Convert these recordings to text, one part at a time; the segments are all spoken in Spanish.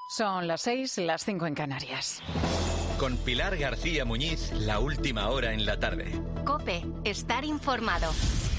Son las 6, las 5 en Canarias. Con Pilar García Muñiz, la última hora en la tarde. COPE, estar informado.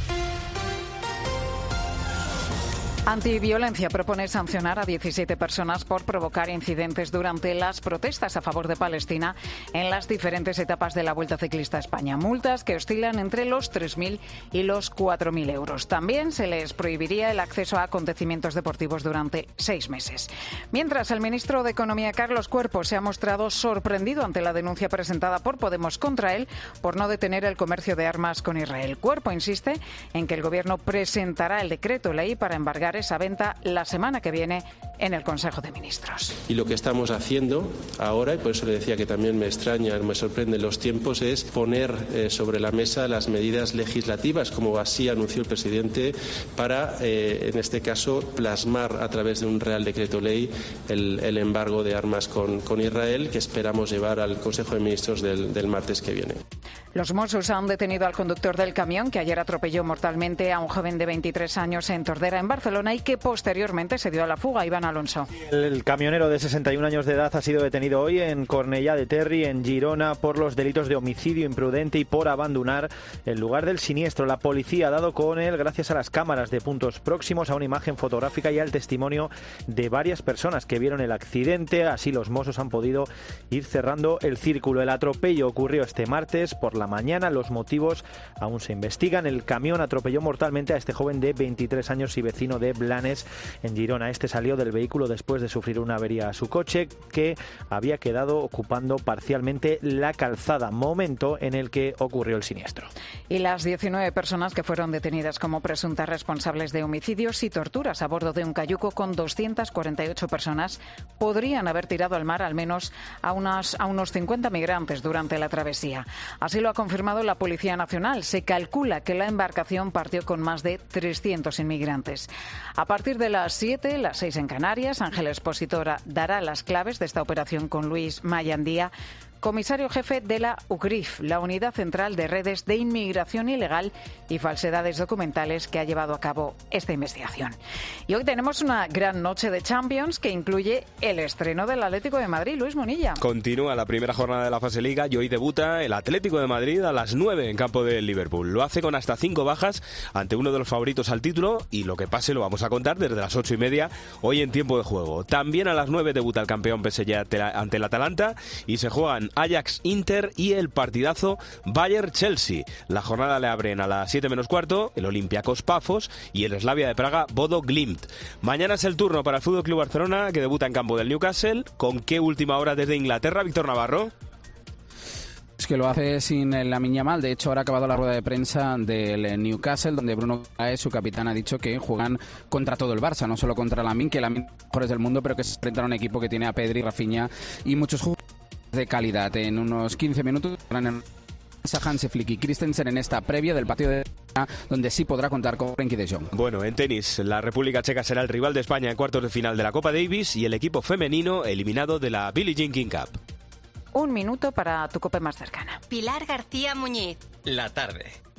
Antiviolencia propone sancionar a 17 personas por provocar incidentes durante las protestas a favor de Palestina en las diferentes etapas de la Vuelta Ciclista a España. Multas que oscilan entre los 3.000 y los 4.000 euros. También se les prohibiría el acceso a acontecimientos deportivos durante 6 meses. Mientras, el ministro de Economía, Carlos Cuerpo, se ha mostrado sorprendido ante la denuncia presentada por Podemos contra él por no detener el comercio de armas con Israel. Cuerpo insiste en que el Gobierno presentará el decreto ley para embargar esa venta la semana que viene en el Consejo de Ministros. Y lo que estamos haciendo ahora, y por eso le decía que también me extraña, me sorprenden los tiempos, es poner sobre la mesa las medidas legislativas, como así anunció el presidente, para, en este caso, plasmar a través de un Real Decreto Ley el embargo de armas con Israel, que esperamos llevar al Consejo de Ministros del martes que viene. Los Mossos han detenido al conductor del camión que ayer atropelló mortalmente a un joven de 23 años en Tordera, en Barcelona, y que posteriormente se dio a la fuga. Iván Alonso. El camionero de 61 años de edad ha sido detenido hoy en Cornellà de Terri, en Girona, por los delitos de homicidio imprudente y por abandonar el lugar del siniestro. La policía ha dado con él gracias a las cámaras de puntos próximos, a una imagen fotográfica y al testimonio de varias personas que vieron el accidente. Así los Mossos han podido ir cerrando el círculo. El atropello ocurrió este martes por la mañana. Los motivos aún se investigan. El camión atropelló mortalmente a este joven de 23 años y vecino de Blanes, en Girona. Este salió del vehículo después de sufrir una avería a su coche, que había quedado ocupando parcialmente la calzada, momento en el que ocurrió el siniestro. Y las 19 personas que fueron detenidas como presuntas responsables de homicidios y torturas a bordo de un cayuco con 248 personas podrían haber tirado al mar al menos a unos 50 migrantes durante la travesía. Así lo ha confirmado la Policía Nacional. Se calcula que la embarcación partió con más de 300 inmigrantes. A partir de las 7, las 6 en Canarias, Ángel Expositora dará las claves de esta operación con Luis Mayandía, comisario jefe de la UCRIF, la Unidad Central de Redes de Inmigración Ilegal y Falsedades Documentales, que ha llevado a cabo esta investigación. Y hoy tenemos una gran noche de Champions que incluye el estreno del Atlético de Madrid. Luis Monilla. Continúa la primera jornada de la fase Liga y hoy debuta el Atlético de Madrid a las 9 en campo del Liverpool. Lo hace con hasta 5 bajas ante uno de los favoritos al título, y lo que pase lo vamos a contar desde las 8:30 hoy en tiempo de juego. También a las 9 debuta el campeón PSG ante el Atalanta y se juegan Ajax-Inter y el partidazo Bayern-Chelsea. La jornada le abren a las 7 menos cuarto el Olympiacos-Pafos y el Slavia de Praga Bodo-Glimt. Mañana es el turno para el FC Barcelona, que debuta en campo del Newcastle. ¿Con qué última hora desde Inglaterra, Víctor Navarro? Es que lo hace sin Lamine Yamal. De hecho, ahora ha acabado la rueda de prensa del Newcastle, donde Bruno Guimaraes, su capitán, ha dicho que juegan contra todo el Barça, no solo contra Lamine, que Lamine es el mejor del mundo, pero que se enfrentan a un equipo que tiene a Pedri, Rafinha y muchos jugadores de calidad. En unos 15 minutos Hansi Flick y Christensen en esta previa del partido de donde sí podrá contar con Frenkie de Jong. Bueno, en tenis, la República Checa será el rival de España en cuartos de final de la Copa Davis y el equipo femenino eliminado de la Billie Jean King Cup. Un minuto para tu COPE más cercana. Pilar García Muñiz. La tarde.